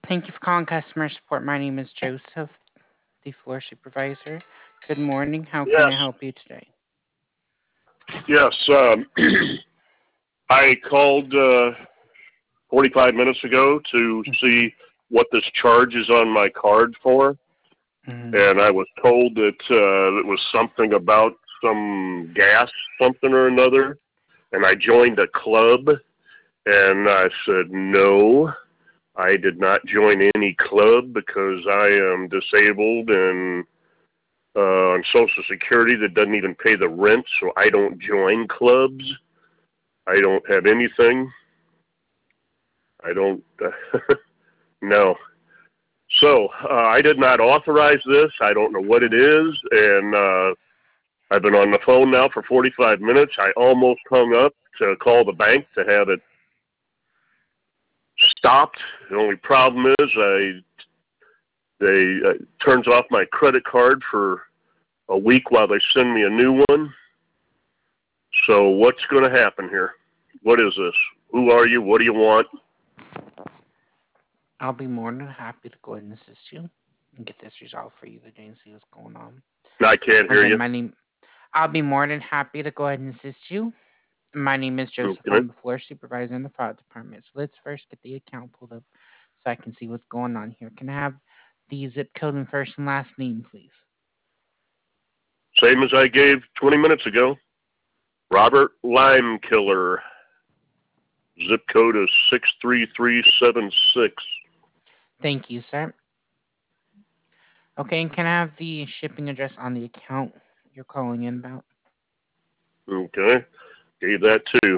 Thank you for calling customer support. My name is Joseph, the floor supervisor. Good morning. How can Yes, I help you today? yes. I called 45 minutes ago to see what this charge is on my card for, Mm-hmm. and I was told that it was something about some gas, something or another, and I joined a club, and I said no. I did not join any club because I am disabled and on Social Security that doesn't even pay the rent, so I don't join clubs. I don't have anything. I don't. No. So I did not authorize this. I don't know what it is, and I've been on the phone now for 45 minutes. I almost hung up to call the bank to have it stopped. The only problem is they turns off my credit card for a week while they send me a new one. So what's going to happen here? What is this? Who are you? What do you want? I'll be more than happy to go ahead and assist you and get this resolved for you today and see what's going on. I can't hear Again, you. my name. I'll be more than happy to go ahead and assist you. My name is Joseph. Okay. I'm the floor supervisor in the fraud department. So let's first get the account pulled up so I can see what's going on here. Can I have the zip code and first and last name, please? Same as I gave 20 minutes ago. Robert Limekiller. Zip code is 63376. Thank you, sir. Okay, and can I have the shipping address on the account you're calling in about? Okay. Gave that too.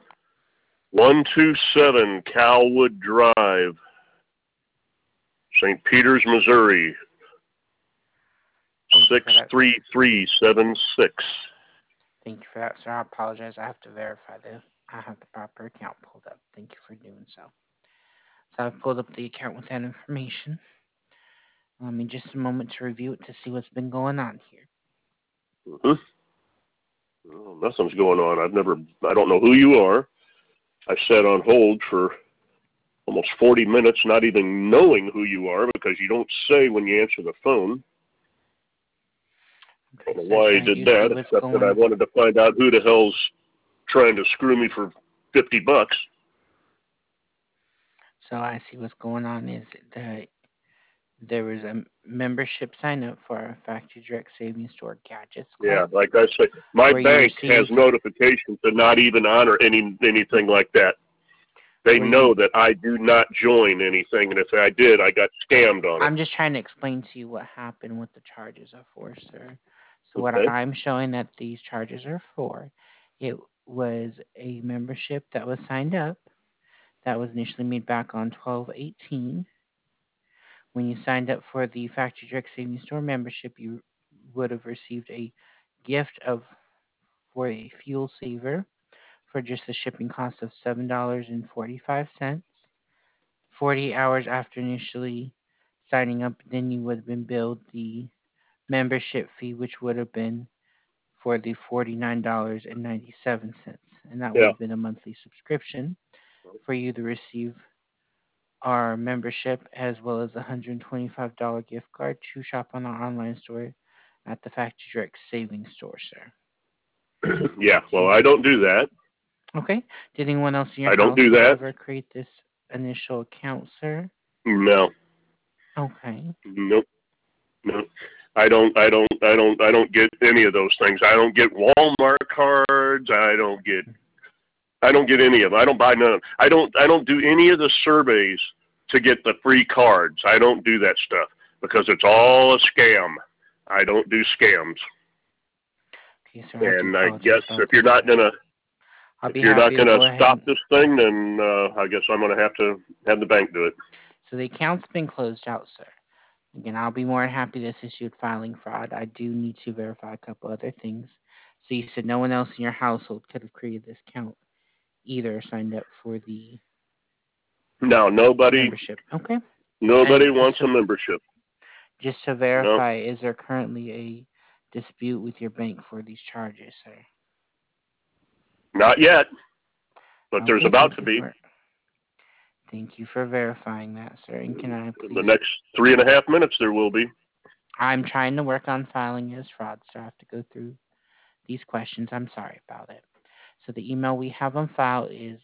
127 Calwood Drive, St. Peters, Missouri. Thank you for that. 63376. Thank you for that, sir. I apologize. I have to verify that I have the proper account pulled up. Thank you for doing so. So I've pulled up the account with that information. Let me just a moment to review it to see what's been going on here. Mm-hmm. Well, nothing's going on. I don't know who you are. I sat on hold for almost 40 minutes, not even knowing who you are because you don't say when you answer the phone. I Okay, don't know so why sir, you I did do see that, what's except that I going. wanted to find out who the hell's trying to screw me for $50. So I see what's going on is that there was a membership sign up for our Factory Direct Savings Store Gadgets Yeah, Club like I say, my where you bank has received notifications to not even honor anything like that. They where you. know that I do not join anything, and if I did, I got scammed on it. I'm just trying to explain to you what happened, what the charges are for, sir. So what Okay. I'm showing that these charges are for, it was a membership that was signed up that was initially made back on 12/18. When you signed up for the Factory Direct Savings Store membership, you would have received a gift of for a fuel saver for just a shipping cost of $7.45. 40 hours after initially signing up, then you would have been billed the membership fee, which would have been for the $49.97. And that would Yeah. have been a monthly subscription for you to receive our membership as well as a $125 gift card to shop on our online store at the Factory Direct Savings Store, sir. Yeah. Well, Did, I don't do that. okay. Did anyone else in your I don't do household that. ever create this initial account, sir? No. Okay. Nope. No. I don't get any of those things. I don't get Walmart cards. I don't get any of them. I don't buy none. I don't do any of the surveys to get the free cards. I don't do that stuff because it's all a scam. I don't do scams. Okay, sir, I do And I apologize guess about that, sir. I'll if be you're not happy to gonna go ahead stop and. this thing, then I guess I'm gonna have to have the bank do it. So the account's been closed out, sir. Again, I'll be more than happy to assist you with filing fraud. I do need to verify a couple other things. So you said no one else in your household could have created this account either signed up for the Now membership. Okay. nobody And wants a membership. just to No, verify, is there currently a dispute with your bank for these charges, sir? not yet, but there's Okay, about to be. Thank you for verifying that, sir. And can I In the please? next 3.5 minutes, there will be. I'm trying to work on filing as fraud, so I have to go through these questions. I'm sorry about it. So the email we have on file is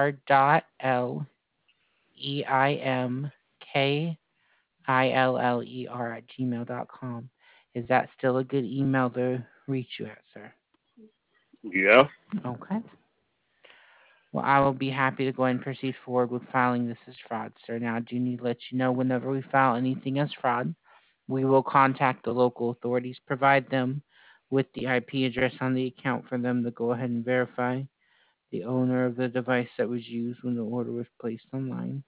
r.leimkiller@gmail.com. Is that still a good email to reach you at, sir? Yeah. Okay. Well, I will be happy to go ahead and proceed forward with filing this as fraud, sir. Now, I do need to let you know whenever we file anything as fraud, we will contact the local authorities, provide them with the IP address on the account for them to go ahead and verify the owner of the device that was used when the order was placed online,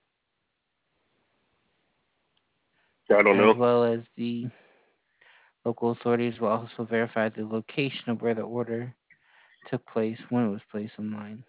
I don't as know. well as the local authorities will also verify the location of where the order took place when it was placed online.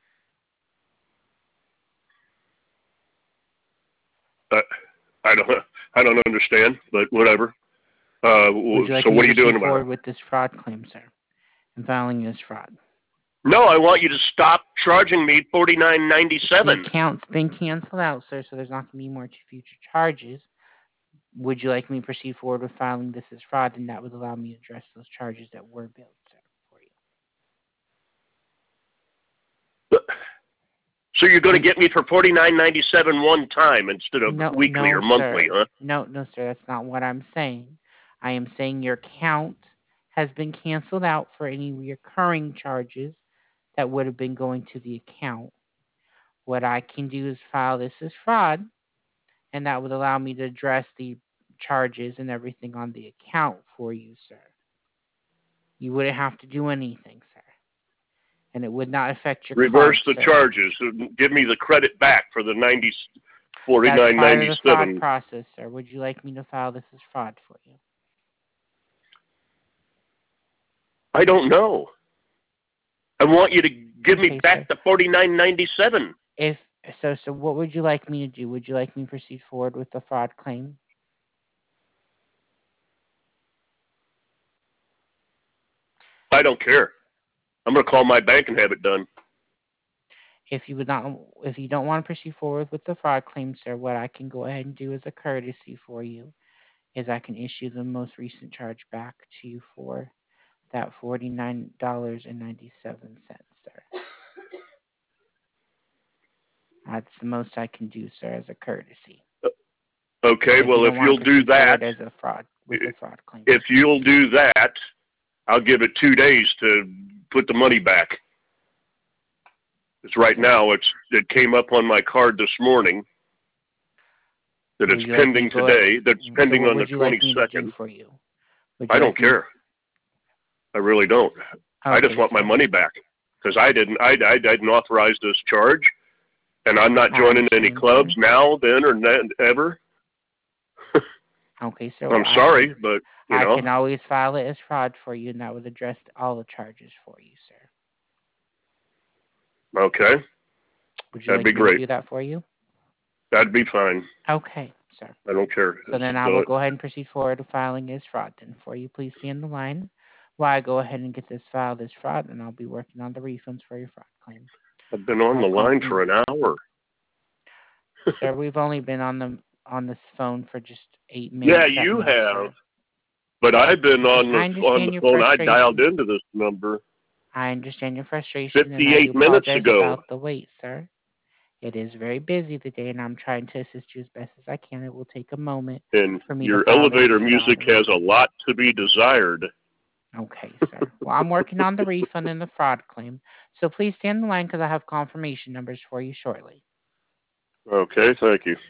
I, I don't. I don't understand, but whatever. Would you like So me to what are you doing proceed about it? forward with this fraud claim, sir, and filing it as fraud? No, I want you to stop charging me The $49.97. account's been canceled out, sir, so there's not going to be more future charges. Would you like me to proceed forward with filing this as fraud, and that would allow me to address those charges that were billed, sir, for you? So you're going to get me for $49.97 one time instead of No, weekly no, or monthly, sir. huh? No, no, sir. That's not what I'm saying. I am saying your account has been canceled out for any recurring charges that would have been going to the account. What I can do is file this as fraud, and that would allow me to address the charges and everything on the account for you, sir. You wouldn't have to do anything, sir, and it would not affect your Reverse card, the sir. charges. Give me the credit back for the That's part of the fraud 49.97. process, sir. Would you like me to file this as fraud for you? I don't know. I want you to give me Okay, sir. back the $49.97. If so, what would you like me to do? Would you like me to proceed forward with the fraud claim? I don't care. I'm going to call my bank and have it done. If you would not, if you don't want to proceed forward with the fraud claim, sir, what I can go ahead and do as a courtesy for you is I can issue the most recent charge back to you for that $49.97, sir. That's the most I can do, sir, as a courtesy. Okay, If you well, if don't want you'll to do proceed that, forward as a fraud with a fraud claim, if sir. you'll do that, I'll give it 2 days to put the money back. Because right So, now it came up on my card this morning that would it's you like me to pending go ahead? today. That's So, pending what on the would you like me to do 22nd. for you? Would I you don't like me? care. I really don't. I just Okay, want my sir. money back because I didn't authorize this charge, and I'm not I joining any understand, clubs sir. now, then, or ever. Okay, sir. Well, I'm sorry, but I can always file it as fraud for you, and that would address all the charges for you, sir. okay, Would you that'd like be me to great. do that for you? That'd be fine. Okay, sir. I don't care. So then I will go ahead and proceed forward to filing as fraud then for you. Please stay on the line while I go ahead and get this filed as fraud, and I'll be working on the refunds for your fraud claim. I've been on the line for an hour. Sir, we've only been on this phone for just 8 Yeah, minutes at you most, have, sir. but I've been Okay, on I the understand your phone. I dialed frustration. into this number I understand your frustration, and I do 58 minutes apologize ago. about the wait, sir. It is very busy today, and I'm trying to assist you as best as I can. It will take a moment And for me to your file this as elevator fraud. music has a lot to be desired. Okay, sir. Well, I'm working on the refund and the fraud claim, so please stay on the line because I have confirmation numbers for you shortly. Okay, thank you.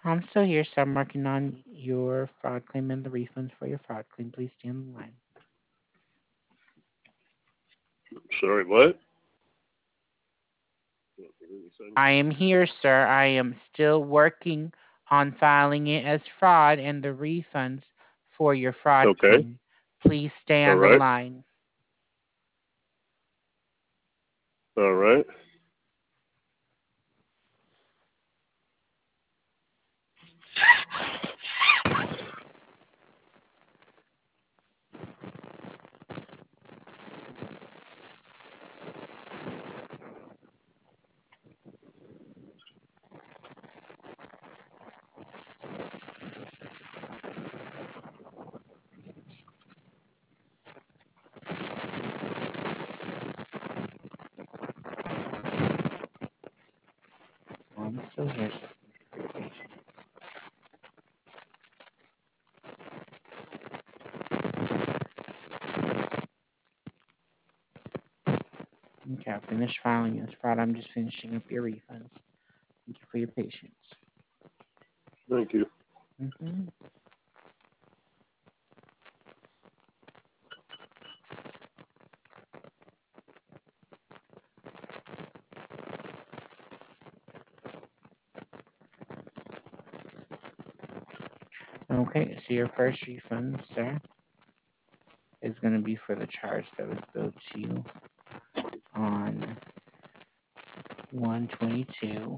I'm still here, so I'm working on your fraud claim and the refunds for your fraud claim. Please stay on the line. Sorry, what? I am here, sir. I am still working on filing it as fraud and the refunds for your fraud Okay. claim. Please stay All on the right. line. All right. I'm still here, sir. Okay, I'll finish filing as fraud. I'm just finishing up your refunds. Thank you for your patience. Thank you. Mm-hmm. Okay, so your first refund, sir, is going to be for the charge that was billed to you on 122,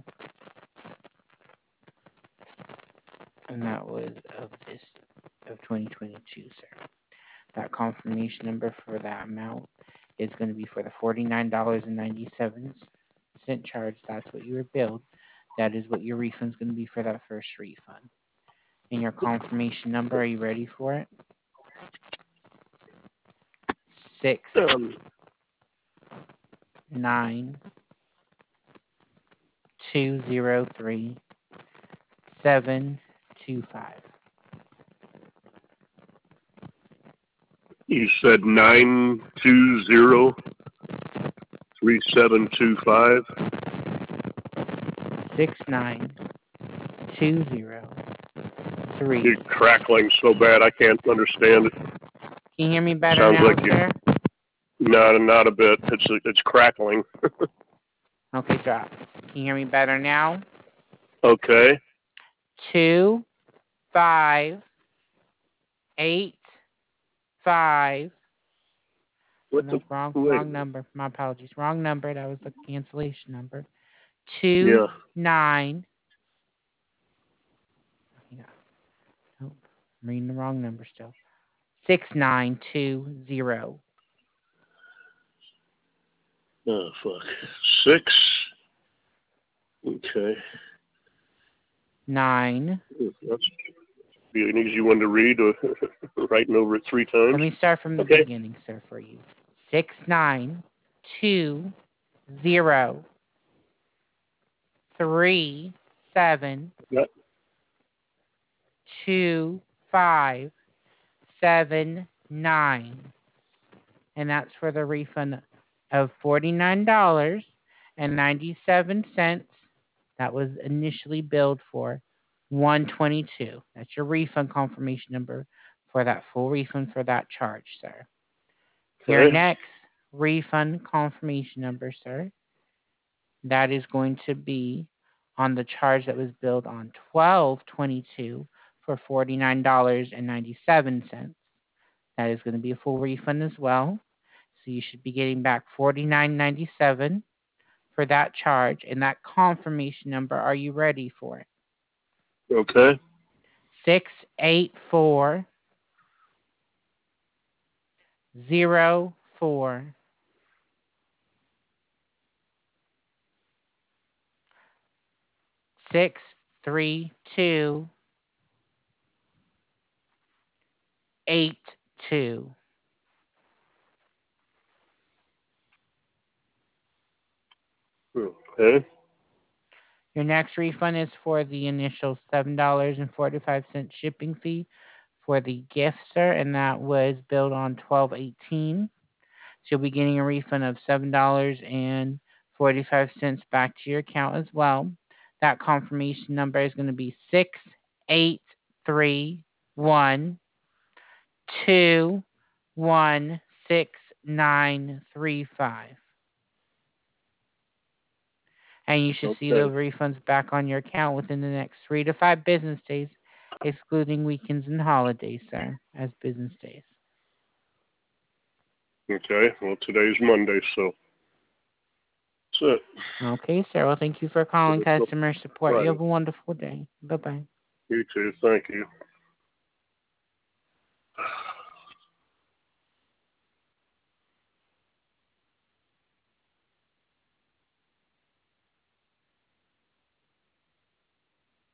and that was of 2022, sir. That confirmation number for that amount is going to be for the $49.97 charge. That's what you were billed. That is what your refund is going to be for that first refund. And your confirmation number, are you ready for it? Six Um, nine 203-725. you said 920-3725. 69203. You're crackling so bad I can't understand it. Can you hear me better Sounds now, like you sir? not a bit. It's crackling. Okay, drop. Can you hear me better now? Okay. 2585. Oh, What the? nope, wrong, Wait a wrong minute. number. My apologies. Wrong number. That was the cancellation number. Two Yeah. nine. Yeah. Nope. I'm reading the wrong number still. 6920. Oh fuck. 6. Okay. 9. That's be an easy one to read. Writing over it 3 times. Let me start from the Okay. beginning, sir, for you. 6920 37 Yeah. 2579. And that's for the refund of $49.97 that was initially billed for 122. That's your refund confirmation number for that full refund for that charge, sir. Your Okay. next refund confirmation number, sir, that is going to be on the charge that was billed on 12/22 for $49.97. That is going to be a full refund as well. So you should be getting back $49.97 for that charge. And that confirmation number, are you ready for it? Okay. 68404 63282. Okay. Your next refund is for the initial $7.45 shipping fee for the gift, sir, and that was billed on 12/18. So you'll be getting a refund of $7.45 back to your account as well. That confirmation number is going to be 683121695. And you should see Okay. those refunds back on your account within the next 3 to 5 business days, excluding weekends and holidays, sir, as business days. Okay. Well, today's Monday, so that's it. Okay, sir. Well, thank you for calling So, customer support. You right. have a wonderful day. Bye-bye. You too. Thank you.